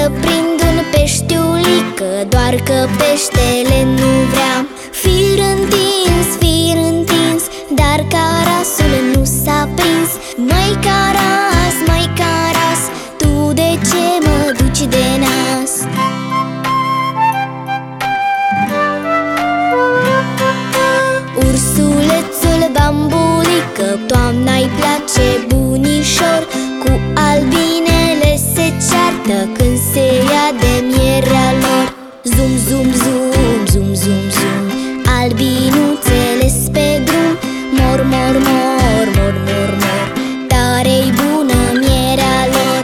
să prind un peștiulică, doar că peștele nu vrea. Fir întins, dar carasul nu s-a prins. Măi caras, tu de ce mă duci de nas? Ursulețul bambulică, toamna-i place bunișor. Cu albinele se ceartă când se ia de mierea lor. Zum, zum, zum, zum, zum, zum, albinuțele pe drum. Mor, mor, mor, mor, mor, mor, tare-i bună mierea lor.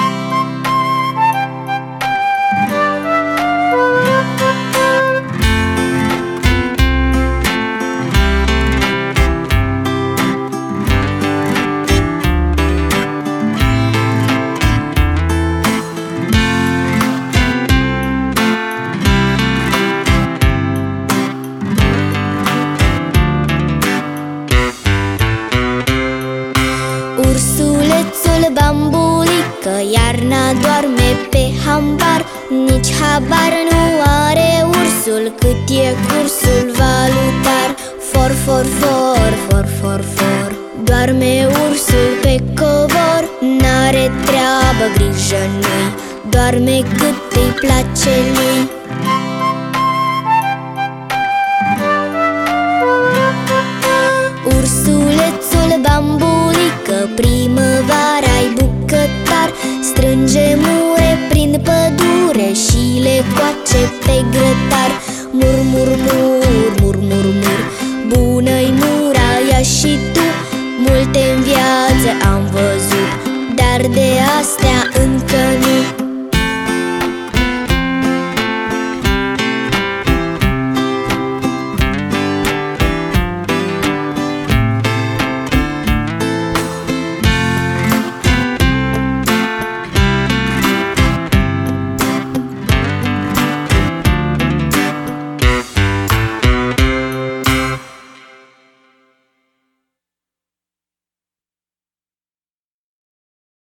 Ursulețul bambulică, iarna doarme pe hambar. Nici habar nu are ursul cât e cursul valutar. For, for, for, for, for, for, doarme ursul pe covor. N-are treabă, grijă nu-i, doarme cât îi place lui. Ursulețul bambulică, primăvara-i bucătar. Strânge mure prin pădure și le coace pe grătar.